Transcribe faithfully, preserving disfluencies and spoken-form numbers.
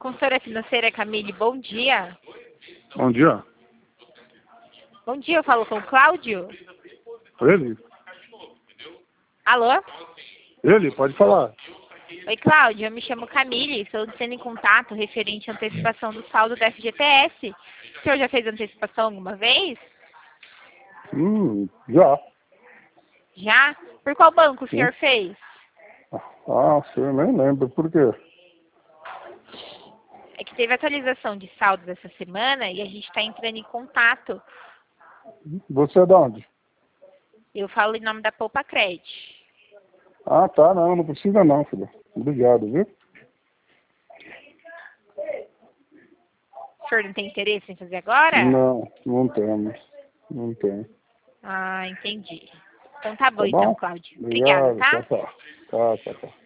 Consultora financeira Camille, bom dia. Bom dia. Bom dia, eu falo com o Cláudio. Ele? Alô? Ele, pode falar. Oi, Cláudio, eu me chamo Camille, estou sendo em contato referente à antecipação do saldo da F G T S. O senhor já fez antecipação alguma vez? Hum, já. Já? Por qual banco o Sim. senhor fez? Ah, eu nem lembro. Por quê? É que teve atualização de saldos essa semana e a gente está entrando em contato. Você é de onde? Eu falo em nome da Poupa Cred. Ah, tá. Não, não precisa não, filho. Obrigado, viu? O senhor não tem interesse em fazer agora? Não, não temos. Não tem. Ah, entendi. Então tá bom, Tá então, bom? Cláudio. Obrigada, Obrigado. tá? Tchau, tchau. Tá, tchau, tchau.